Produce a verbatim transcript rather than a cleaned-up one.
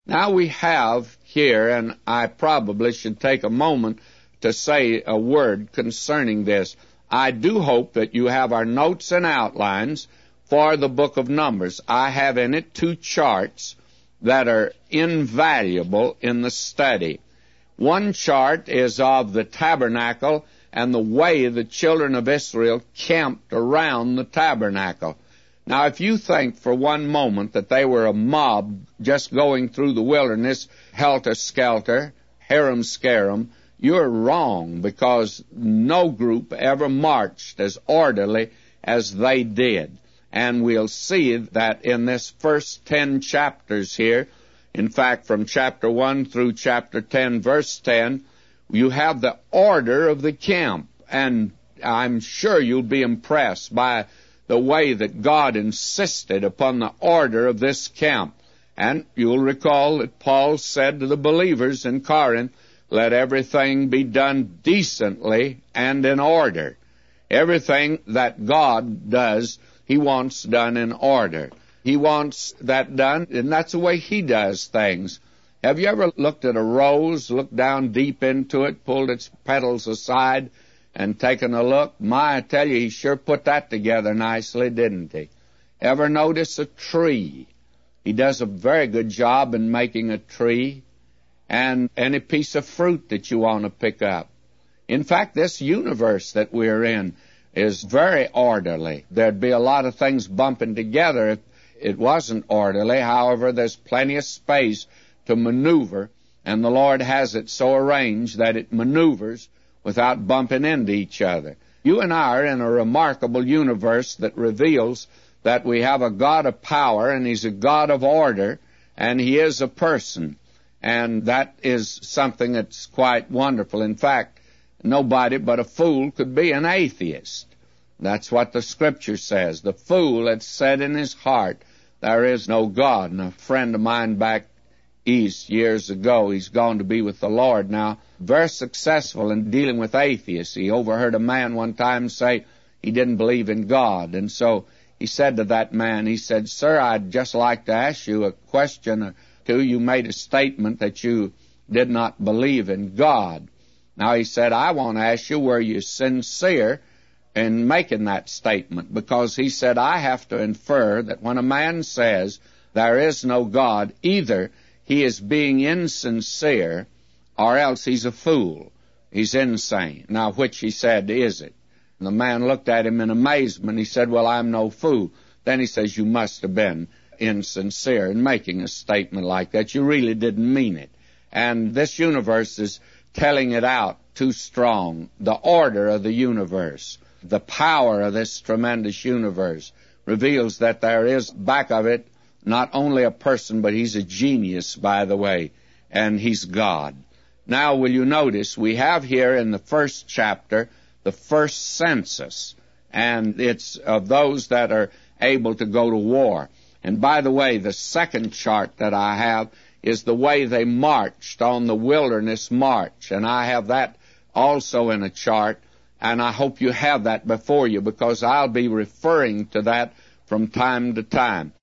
Now we have here, and I probably should take a moment to say a word concerning this. I do hope that you have our notes and outlines for the book of Numbers. I have in it two charts that are invaluable in the study. One chart is of the tabernacle and the way the children of Israel camped around the tabernacle. Now, if you think for one moment that they were a mob just going through the wilderness, helter-skelter, harum-scarum, you're wrong, because no group ever marched as orderly as they did. And we'll see that in this first ten chapters here, in fact, from chapter one through chapter ten, verse ten, you have the order of the camp. And I'm sure you'll be impressed by the way that God insisted upon the order of this camp. And you'll recall that Paul said to the believers in Corinth, let everything be done decently and in order. Everything that God does, He wants done in order. He wants that done, and that's the way He does things. Have you ever looked at a rose, looked down deep into it, pulled its petals aside, and taken a look? My, I tell you, He sure put that together nicely, didn't He? Ever notice a tree? He does a very good job in making a tree, and any piece of fruit that you want to pick up. In fact, this universe that we're in is very orderly. There'd be a lot of things bumping together if it wasn't orderly. However, there's plenty of space to maneuver, and the Lord has it so arranged that it maneuvers without bumping into each other. You and I are in a remarkable universe that reveals that we have a God of power, and He's a God of order, and He is a person. And that is something that's quite wonderful. In fact, nobody but a fool could be an atheist. That's what the Scripture says. The fool had said in his heart, there is no God. And a friend of mine back east years ago, he's gone to be with the Lord now, very successful in dealing with atheists. He overheard a man one time say he didn't believe in God. And so he said to that man, he said, sir, I'd just like to ask you a question or two. You made a statement that you did not believe in God. Now, he said, I want to ask you, were you sincere in making that statement? Because he said, I have to infer that when a man says there is no God, either he is being insincere or else he's a fool. He's insane. Now, which, he said, is it? And the man looked at him in amazement. He said, well, I'm no fool. Then he says, you must have been insincere in making a statement like that. You really didn't mean it. And this universe is telling it out too strong. The order of the universe, the power of this tremendous universe reveals that there is back of it not only a person, but He's a genius, by the way, and He's God. Now, will you notice, we have here in the first chapter the first census, and it's of those that are able to go to war. And by the way, the second chart that I have is the way they marched on the wilderness march, and I have that also in a chart, and I hope you have that before you, because I'll be referring to that from time to time.